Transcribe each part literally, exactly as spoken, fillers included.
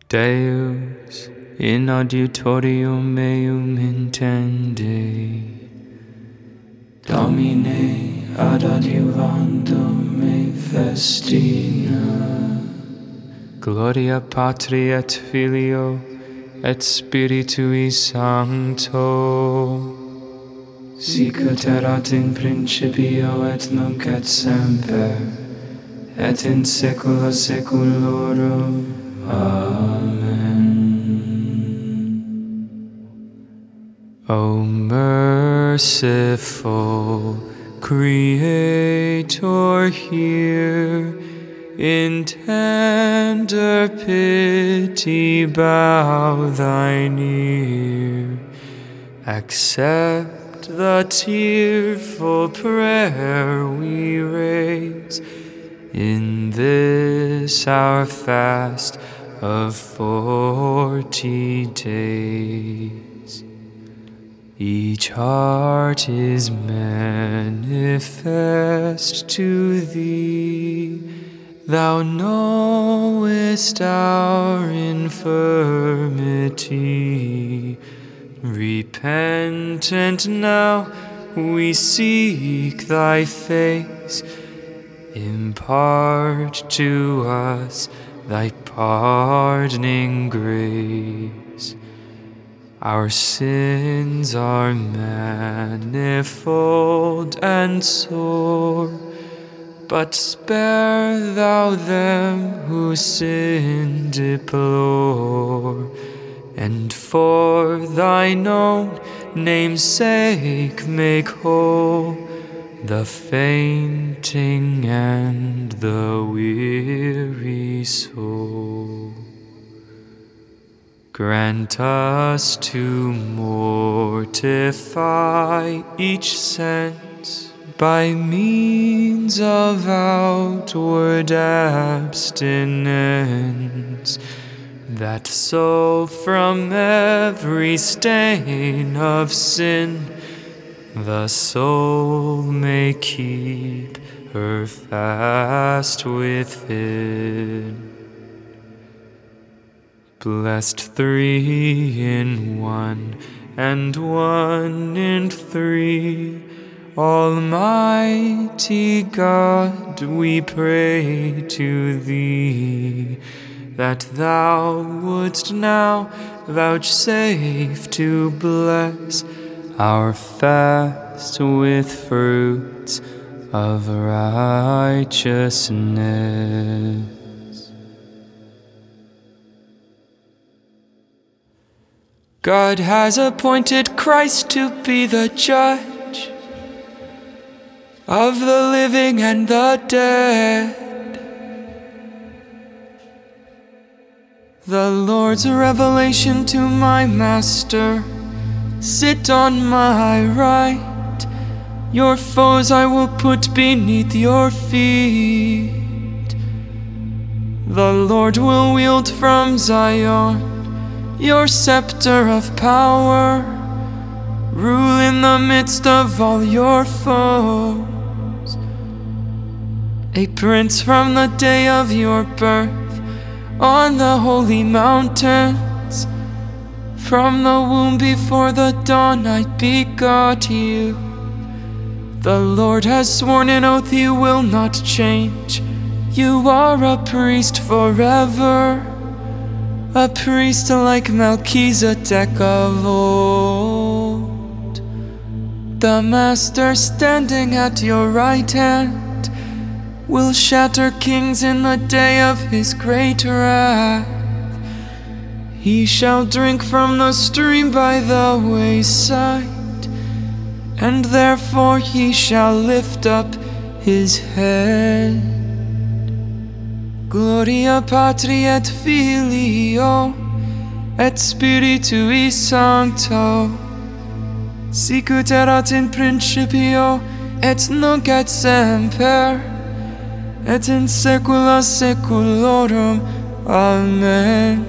Deus in auditorium meum intende, Domine ad adiuvandum me festina. Gloria Patri et Filio et Spiritui Sancto, sicut erat in principio et nunc et semper, et in saecula saeculorum. Amen. O merciful Creator, hear, in tender pity bow thine ear. Accept the tearful prayer we raise in this our fast of forty days. Each heart is manifest to thee. Thou knowest our infirmity. Repentant now we seek thy face. Impart to us thy pardoning grace. Our sins are manifold and sore, but spare thou them who sin deplore, and for thine own name's sake make whole the fainting and the weary soul. Grant us to mortify each sense by means of outward abstinence, that so from every stain of sin the soul may keep her fast within. Blessed three in one, and one in three, Almighty God, we pray to thee, that thou wouldst now vouchsafe to bless our fast with fruits of righteousness. God has appointed Christ to be the judge of the living and the dead. The Lord's revelation to my master: sit on my right, your foes I will put beneath your feet. The Lord will wield from Zion your scepter of power, rule in the midst of all your foes. A prince from the day of your birth on the holy mountains, from the womb before the dawn I begot you. The Lord has sworn an oath he will not change. You are a priest forever, a priest like Melchizedek of old. The Master standing at your right hand will shatter kings in the day of his great wrath. He shall drink from the stream by the wayside, and therefore he shall lift up his head. Gloria Patri et Filio et Spiritui Sancto, sicut erat in principio et nunc et semper, et in saecula saeculorum. Amen.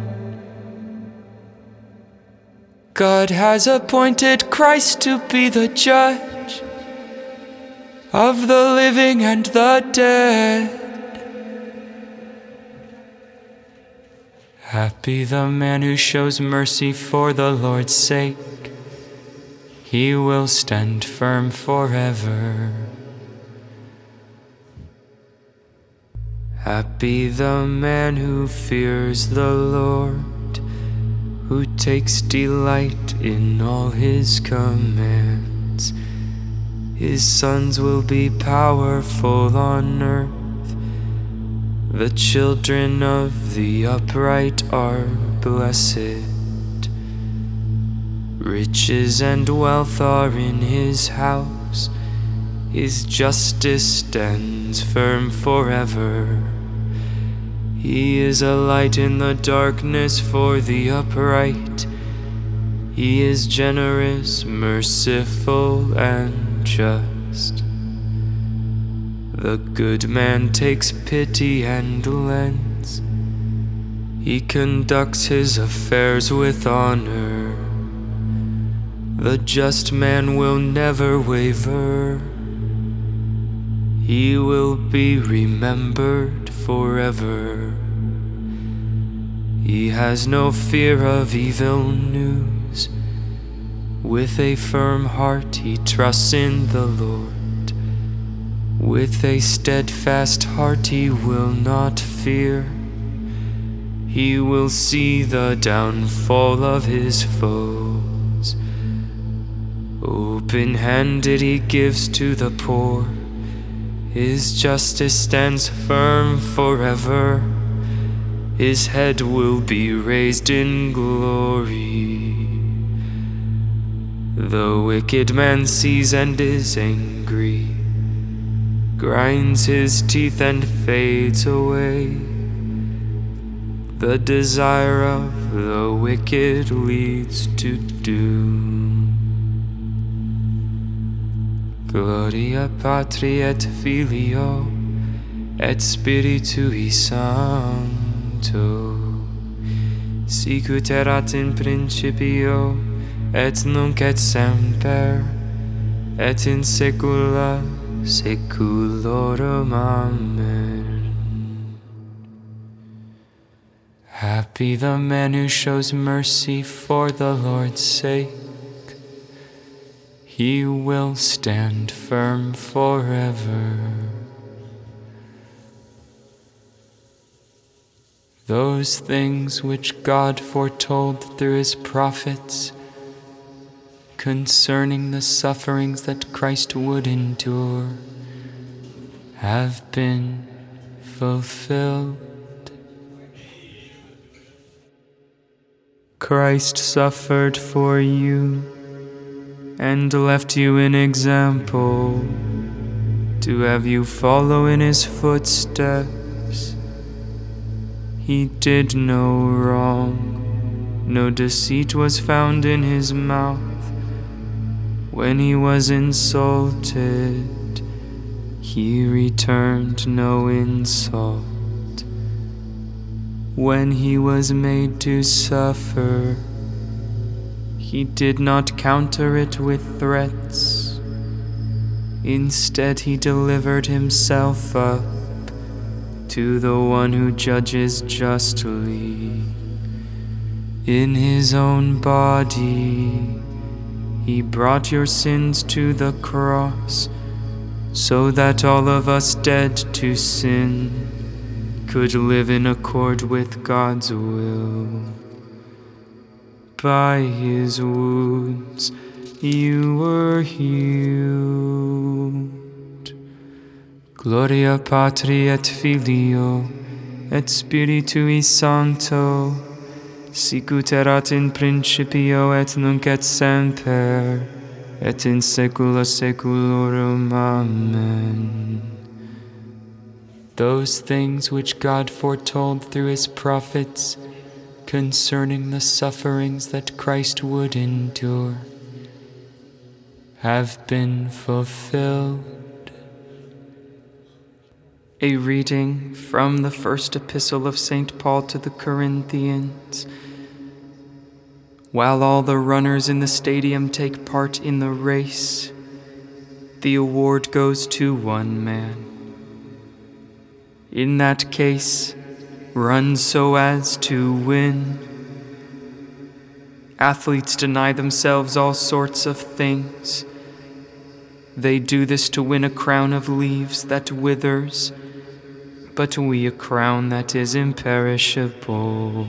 God has appointed Christ to be the judge of the living and the dead. Happy the man who shows mercy for the Lord's sake. He will stand firm forever. Happy the man who fears the Lord, who takes delight in all his commands. His sons will be powerful on earth. The children of the upright are blessed. Riches and wealth are in his house. His justice stands firm forever. He is a light in the darkness for the upright. He is generous, merciful, and just. The good man takes pity and lends. He conducts his affairs with honor. The just man will never waver. He will be remembered forever. He has no fear of evil news. With a firm heart he trusts in the Lord. With a steadfast heart he will not fear. He will see the downfall of his foes. Open-handed he gives to the poor. His justice stands firm forever. His head will be raised in glory. The wicked man sees and is angry, grinds his teeth and fades away. The desire of the wicked leads to doom. Gloria Patri et Filio et Spiritui Sancto, sicut erat in principio et nunc et semper et in saecula saeculorum. Amen. Happy the man who shows mercy for the Lord's sake. He will stand firm forever. Those things which God foretold through his prophets concerning the sufferings that Christ would endure have been fulfilled. Christ suffered for you and left you an example to have you follow in his footsteps. He did no wrong, no deceit was found in his mouth. When he was insulted, he returned no insult. When he was made to suffer, he did not counter it with threats. Instead, he delivered himself up to the one who judges justly. In his own body, he brought your sins to the cross, so that all of us dead to sin could live in accord with God's will. By his wounds you were healed. Gloria Patri et Filio et Spiritui Sancto, sicut erat in principio et nunc et semper et in saecula saeculorum. Amen. Those things which God foretold through his prophets concerning the sufferings that Christ would endure have been fulfilled. A reading from the first epistle of Saint Paul to the Corinthians. While all the runners in the stadium take part in the race, the award goes to one man. In that case, run so as to win. Athletes deny themselves all sorts of things. They do this to win a crown of leaves that withers, but we a crown that is imperishable.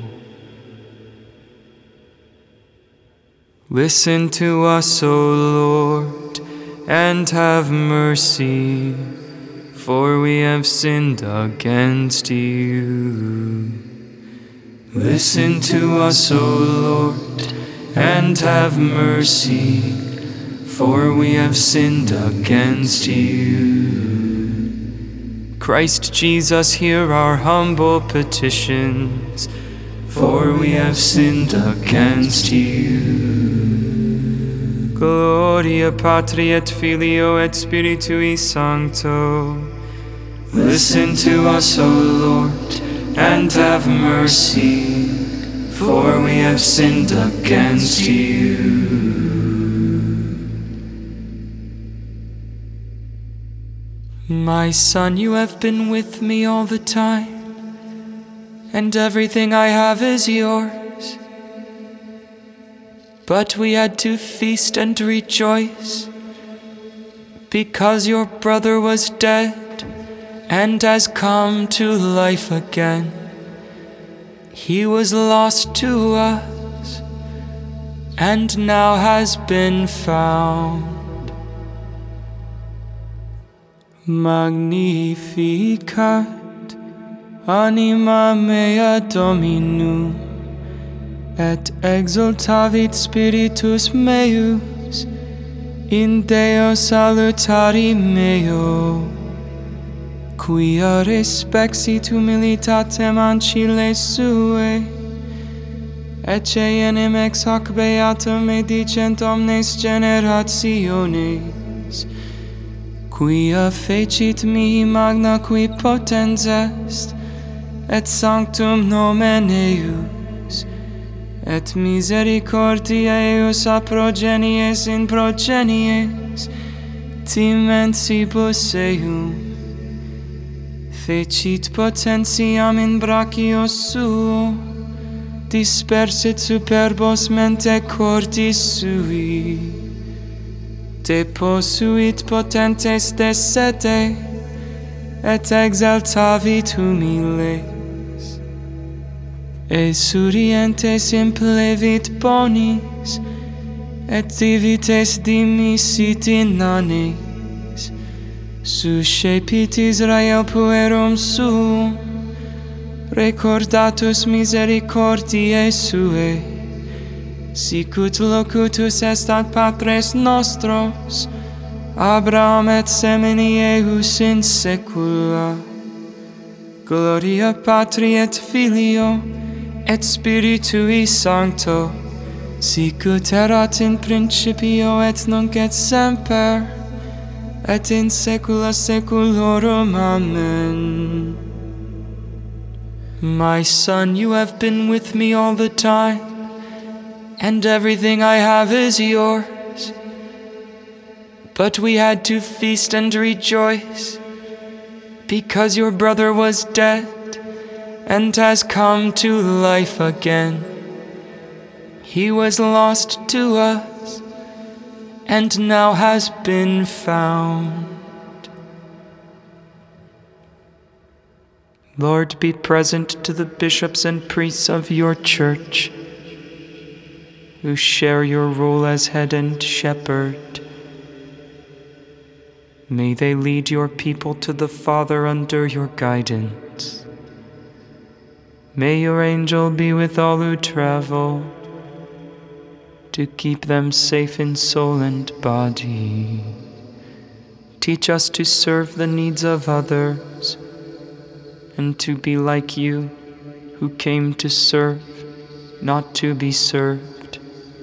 Listen to us, O Lord, and have mercy, for we have sinned against you. Listen to us, O Lord, and have mercy, for we have sinned against you. Christ Jesus, hear our humble petitions, for we have sinned against you. Gloria Patri et Filio et Spiritui Sancto. Listen to us, O Lord, and have mercy, for we have sinned against you. My son, you have been with me all the time, and everything I have is yours. But we had to feast and rejoice, because your brother was dead and has come to life again. He was lost to us, and now has been found. Magnificat anima mea Dominum, et exultavit spiritus meus in Deo salutari meo, quia respexit humilitatem ancile sue, ecce enim ex hoc beatum medicent omnes generationes, quia fecit mihi magna qui potens est, et sanctum nomen eius, et misericordia eius a progenies in progenies timensibus eum, fecit potentiam in brachio suo, dispersit superbos mente cordis sui, deposuit potentes de sede, et exaltavit humiles, esurientes implevit bonis, et divites dimisit inanes, suscepit Israel puerum suum, recordatus misericordiae suae, sicut locutus est ad patres nostros, Abraham et semini eius in saecula. Gloria Patri et Filio et Spiritui Sancto, sicut erat in principio et nunc et semper, et in saecula saeculorum. Amen. My son, you have been with me all the time, and everything I have is yours. But we had to feast and rejoice, because your brother was dead and has come to life again. He was lost to us, and now has been found. Lord, be present to the bishops and priests of your church, who share your role as head and shepherd. May they lead your people to the Father under your guidance. May your angel be with all who travel, to keep them safe in soul and body. Teach us to serve the needs of others, and to be like you, who came to serve, not to be served.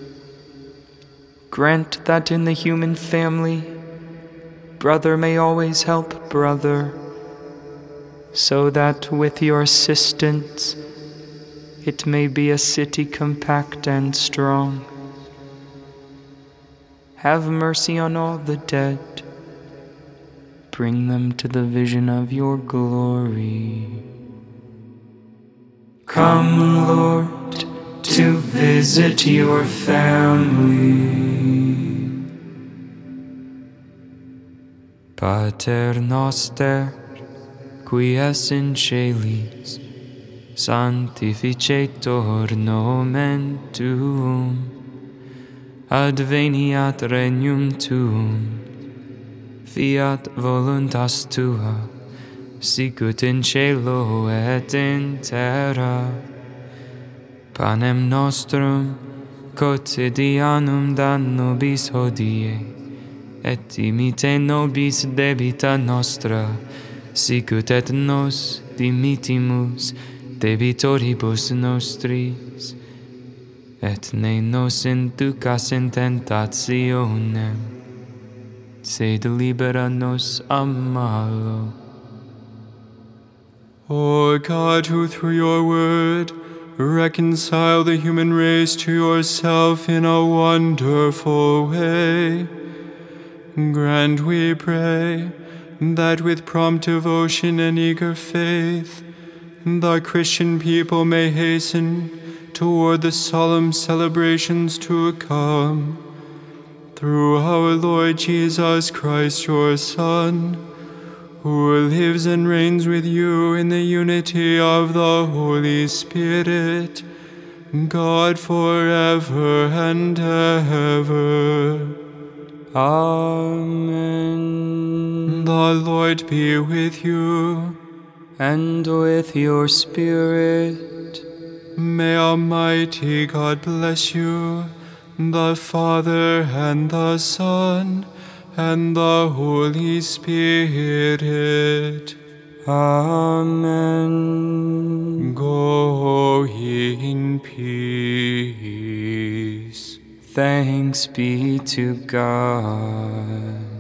Grant that in the human family, brother may always help brother, so that with your assistance, it may be a city compact and strong. Have mercy on all the dead. Bring them to the vision of your glory. Come, Lord, to visit your family. Pater noster, qui es in celis, sanctificetur nomen tuum, adveniat regnum tuum, fiat voluntas tua, sicut in cielo et in terra. Panem nostrum quotidianum da nobis hodie, et dimite nobis debita nostra, sicut et nos dimitimus debitoribus nostris, et ne nos inducas in tentationem, sed libera nos a malo. O God, who through your word reconcile the human race to yourself in a wonderful way, grant, we pray, that with prompt devotion and eager faith, the Christian people may hasten toward the solemn celebrations to come. Through our Lord Jesus Christ, your Son, who lives and reigns with you in the unity of the Holy Spirit, God forever and ever. Amen. The Lord be with you. And with your spirit. May Almighty God bless you, the Father and the Son, and the Holy Spirit. Amen. Go in peace. Thanks be to God.